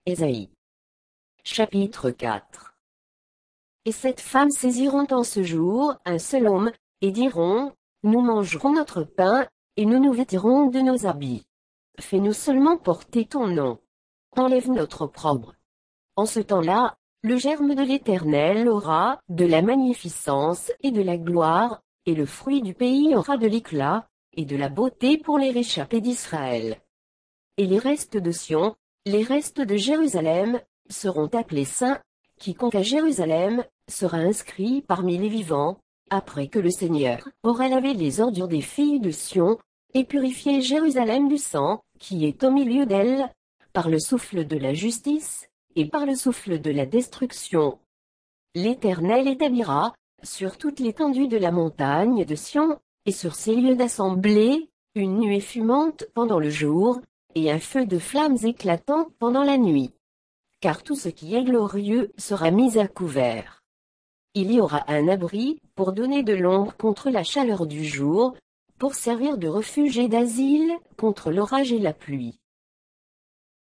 Ésaïe. Chapitre 4. Et cette femme saisiront en ce jour un seul homme, et diront, nous mangerons notre pain, et nous nous vêtirons de nos habits. Fais-nous seulement porter ton nom. Enlève notre opprobre. En ce temps-là, le germe de l'Éternel aura de la magnificence et de la gloire, et le fruit du pays aura de l'éclat, et de la beauté pour les réchappés d'Israël. Et les restes de Sion, les restes de Jérusalem, seront appelés saints, quiconque à Jérusalem, sera inscrit parmi les vivants, après que le Seigneur aura lavé les ordures des filles de Sion, et purifié Jérusalem du sang, qui est au milieu d'elle, par le souffle de la justice, et par le souffle de la destruction. L'Éternel établira, sur toute l'étendue de la montagne de Sion, et sur ses lieux d'assemblée, une nuée fumante pendant le jour, et un feu de flammes éclatant pendant la nuit. Car tout ce qui est glorieux sera mis à couvert. Il y aura un abri, pour donner de l'ombre contre la chaleur du jour, pour servir de refuge et d'asile, contre l'orage et la pluie.